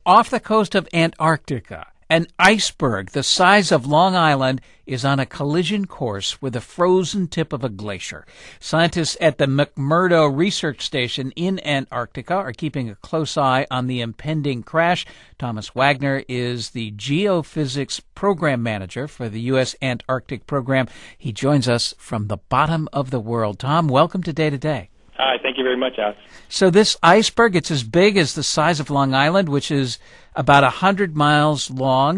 Off the coast of Antarctica, an iceberg the size of Long Island is on a collision course with the frozen tip of a glacier. Scientists at the McMurdo Research Station in Antarctica are keeping a close eye on the impending crash. Thomas Wagner is the geophysics program manager for the U.S. Antarctic program. He joins us from the bottom of the world. Tom, welcome to Day to Day. Hi, thank you very much, Alex. So this iceberg, it's as big as the size of Long Island, which is about 100 miles long,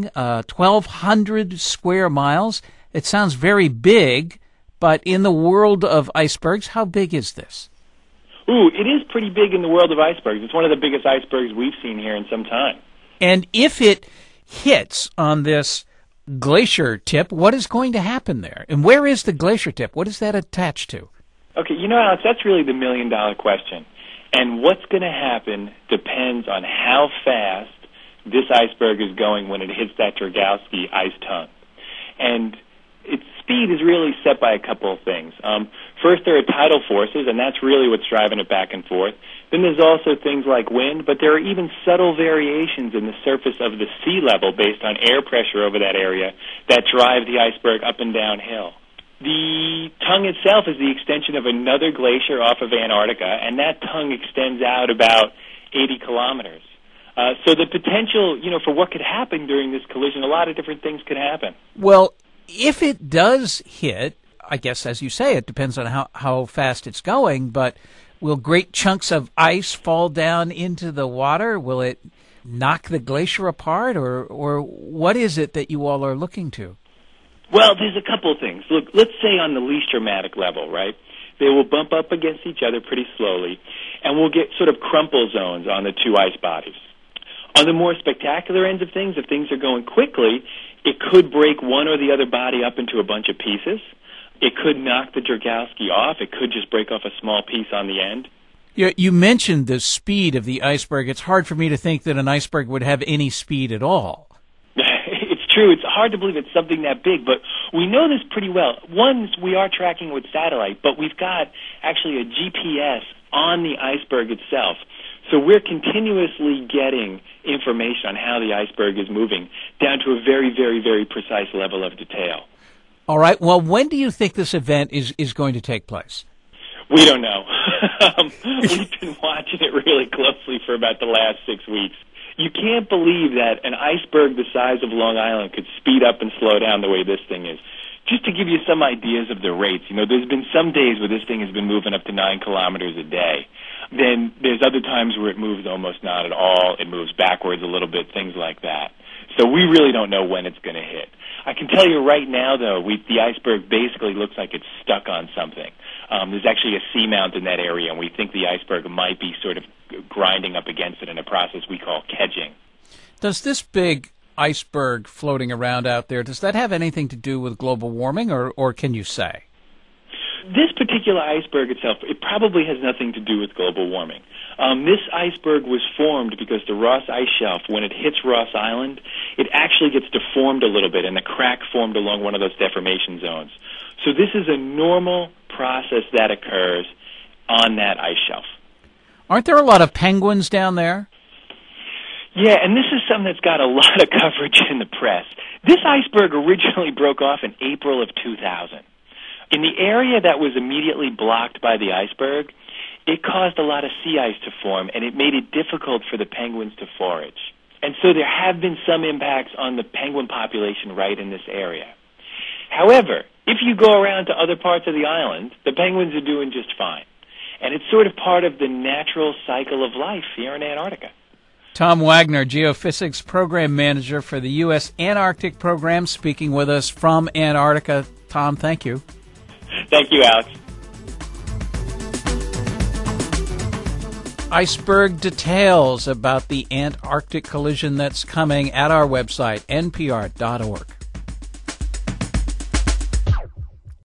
1,200 square miles. It sounds very big, but in the world of icebergs, how big is this? Ooh, it is pretty big in the world of icebergs. It's one of the biggest icebergs we've seen here in some time. And if it hits on this glacier tip, what is going to happen there? And where is the glacier tip? What is that attached to? Okay, Alex, that's really the million-dollar question. And what's going to happen depends on how fast this iceberg is going when it hits that Drygalski ice tongue. And its speed is really set by a couple of things. First, there are tidal forces, and that's really what's driving it back and forth. Then there's also things like wind, but there are even subtle variations in the surface of the sea level based on air pressure over that area that drive the iceberg up and downhill. The tongue itself is the extension of another glacier off of Antarctica, and that tongue extends out about 80 kilometers. So the potential, for what could happen during this collision, a lot of different things could happen. Well, if it does hit, I guess, as you say, it depends on how fast it's going, but will great chunks of ice fall down into the water? Will it knock the glacier apart, or what is it that you all are looking to? Well, there's a couple of things. Look, let's say on the least dramatic level, right? They will bump up against each other pretty slowly, and we'll get sort of crumple zones on the two ice bodies. On the more spectacular ends of things, if things are going quickly, it could break one or the other body up into a bunch of pieces. It could knock the Drygalski off. It could just break off a small piece on the end. You mentioned the speed of the iceberg. It's hard for me to think that an iceberg would have any speed at all. True. It's hard to believe it's something that big, but we know this pretty well. One, we are tracking with satellite, but we've got actually a GPS on the iceberg itself. So we're continuously getting information on how the iceberg is moving down to a very, very, very precise level of detail. All right. Well, when do you think this event is going to take place? We don't know. We've been watching it really closely for about the last 6 weeks. You can't believe that an iceberg the size of Long Island could speed up and slow down the way this thing is. Just to give you some ideas of the rates, there's been some days where this thing has been moving up to 9 kilometers a day. Then there's other times where it moves almost not at all. It moves backwards a little bit, things like that. So we really don't know when it's going to hit. I can tell you right now, though, the iceberg basically looks like it's stuck on something. There's actually a seamount in that area, and we think the iceberg might be sort of grinding up against it in a process we call kedging. Does this big iceberg floating around out there, does that have anything to do with global warming, or can you say? This particular iceberg itself, it probably has nothing to do with global warming. This iceberg was formed because the Ross Ice Shelf, when it hits Ross Island, it actually gets deformed a little bit, and a crack formed along one of those deformation zones. So this is a normal process that occurs on that ice shelf. Aren't there a lot of penguins down there? Yeah, and this is something that's got a lot of coverage in the press. This iceberg originally broke off in April of 2000. In the area that was immediately blocked by the iceberg, it caused a lot of sea ice to form, and it made it difficult for the penguins to forage. And so there have been some impacts on the penguin population right in this area. However, if you go around to other parts of the island, the penguins are doing just fine. And it's sort of part of the natural cycle of life here in Antarctica. Tom Wagner, Geophysics Program Manager for the U.S. Antarctic Program, speaking with us from Antarctica. Tom, thank you. Thank you, Alex. Iceberg details about the Antarctic collision that's coming at our website, npr.org.